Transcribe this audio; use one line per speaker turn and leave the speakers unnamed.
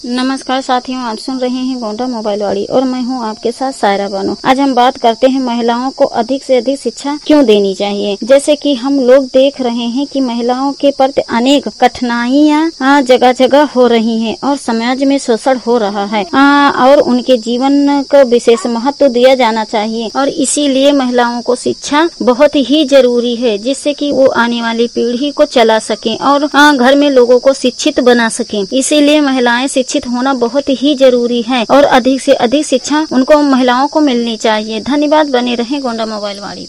नमस्कार साथियों, आप सुन रहे हैं गोंडा मोबाइल वाली और मैं हूं आपके साथ सायरा बानो। आज हम बात करते हैं महिलाओं को अधिक से अधिक शिक्षा क्यों देनी चाहिए। जैसे कि हम लोग देख रहे हैं कि महिलाओं के प्रति अनेक कठिनाइयां जगह जगह हो रही हैं और समाज में शोषण हो रहा है और उनके जीवन को विशेष महत्व दिया जाना चाहिए और इसीलिए महिलाओं को शिक्षा बहुत ही जरूरी है, जिससे कि वो आने वाली पीढ़ी को चला सके और घर में लोगों को शिक्षित बना सके। इसीलिए महिलाएं शिक्षित होना बहुत ही जरूरी है और अधिक से अधिक शिक्षा उनको महिलाओं को मिलनी चाहिए। धन्यवाद। बने रहें गोंडा मोबाइल वाली।